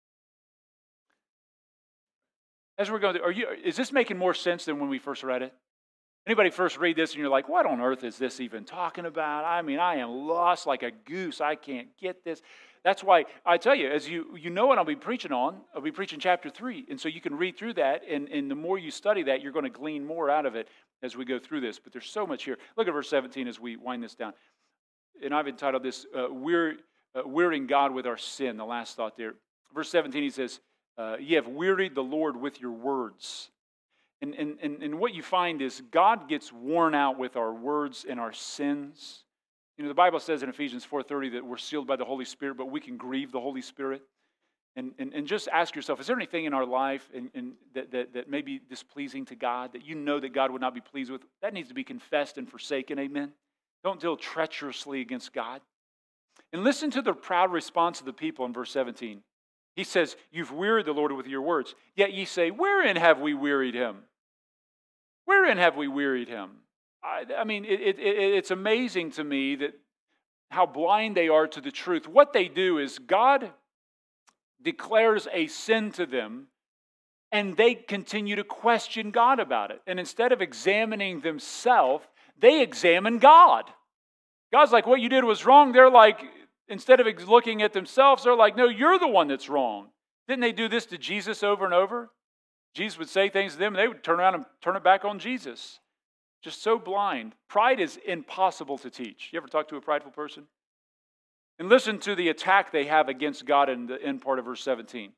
As we're going to, are you, is this making more sense than when we first read it? Anybody first read this and you're like, what on earth is this even talking about? I mean, I am lost like a goose. I can't get this. That's why I tell you, as you you know what I'll be preaching on, I'll be preaching chapter three. And so you can read through that, and, and the more you study that, you're going to glean more out of it as we go through this. But there's so much here. Look at verse seventeen as we wind this down. And I've entitled this, uh, We're, uh, Wearying God with Our Sin, the last thought there. Verse seventeen, he says, Uh, ye have wearied the Lord with your words. And, and, and, and what you find is God gets worn out with our words and our sins. You know, the Bible says in Ephesians four thirty that we're sealed by the Holy Spirit, but we can grieve the Holy Spirit. And, and, and just ask yourself, is there anything in our life and, and that, that, that may be displeasing to God, that you know that God would not be pleased with? That needs to be confessed and forsaken, amen? Don't deal treacherously against God. And listen to the proud response of the people in verse seventeen. He says, you've wearied the Lord with your words, yet ye say, wherein have we wearied him? Wherein have we wearied him? I, I mean, it, it, it, it's amazing to me that how blind they are to the truth. What they do is God declares a sin to them, and they continue to question God about it. And instead of examining themselves, they examine God. God's like, what you did was wrong. They're like, instead of looking at themselves, they're like, no, you're the one that's wrong. Didn't they do this to Jesus over and over? Jesus would say things to them, and they would turn around and turn it back on Jesus. Just so blind. Pride is impossible to teach. You ever talk to a prideful person? And listen to the attack they have against God in the end part of verse seventeen.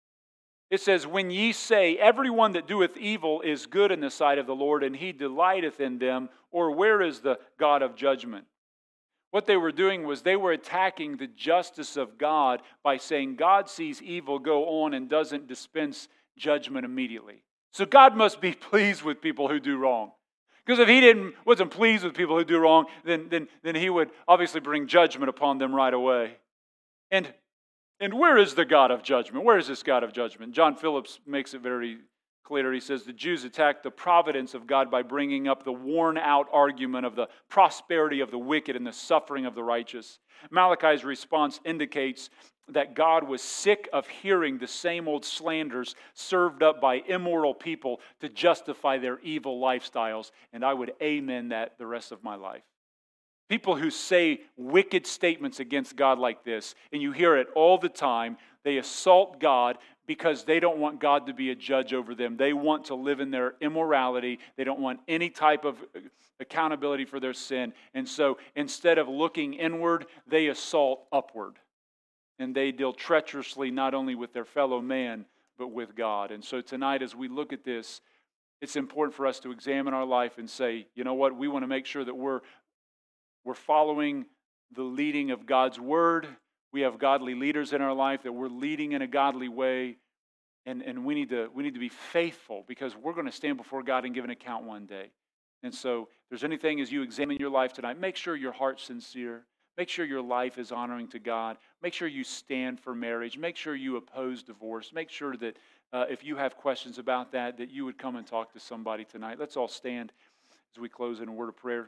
It says, when ye say, everyone that doeth evil is good in the sight of the Lord, and he delighteth in them, or where is the God of judgment? What they were doing was they were attacking the justice of God by saying God sees evil go on and doesn't dispense judgment immediately. So God must be pleased with people who do wrong. Because if he didn't wasn't pleased with people who do wrong, then, then, then he would obviously bring judgment upon them right away. And, and where is the God of judgment? Where is this God of judgment? John Phillips makes it very clear. He says the Jews attacked the providence of God by bringing up the worn-out argument of the prosperity of the wicked and the suffering of the righteous. Malachi's response indicates that God was sick of hearing the same old slanders served up by immoral people to justify their evil lifestyles, and I would amen that the rest of my life. People who say wicked statements against God like this, and you hear it all the time, they assault God because they don't want God to be a judge over them. They want to live in their immorality. They don't want any type of accountability for their sin. And so instead of looking inward, they assault upward. And they deal treacherously not only with their fellow man, but with God. And so tonight as we look at this, it's important for us to examine our life and say, you know what, we want to make sure that we're, we're following the leading of God's Word. We have godly leaders in our life, that we're leading in a godly way. And, and we need to we need to be faithful, because we're going to stand before God and give an account one day. And so if there's anything as you examine your life tonight, make sure your heart's sincere. Make sure your life is honoring to God. Make sure you stand for marriage. Make sure you oppose divorce. Make sure that uh, if you have questions about that, that you would come and talk to somebody tonight. Let's all stand as we close in a word of prayer.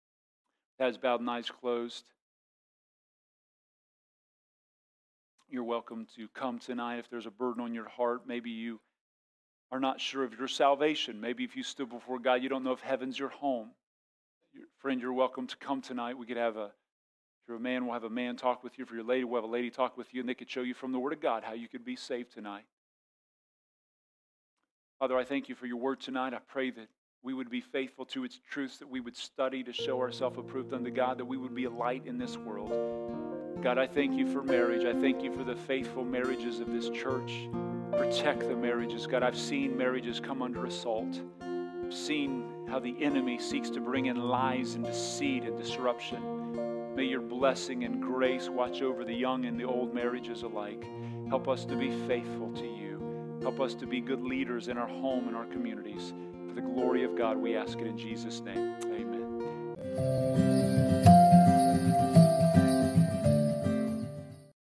Heads bowed and eyes closed. You're welcome to come tonight if there's a burden on your heart. Maybe you are not sure of your salvation. Maybe if you stood before God, you don't know if heaven's your home. Your, friend, you're welcome to come tonight. We could have a If you're a man, we'll have a man talk with you. If you're a lady, we'll have a lady talk with you, and they could show you from the Word of God how you could be saved tonight. Father, I thank you for your Word tonight. I pray that we would be faithful to its truths, that we would study to show ourselves approved unto God, that we would be a light in this world. God, I thank you for marriage. I thank you for the faithful marriages of this church. Protect the marriages. God, I've seen marriages come under assault. I've seen how the enemy seeks to bring in lies and deceit and disruption. May your blessing and grace watch over the young and the old marriages alike. Help us to be faithful to you. Help us to be good leaders in our home and our communities. For the glory of God, we ask it in Jesus' name. Amen.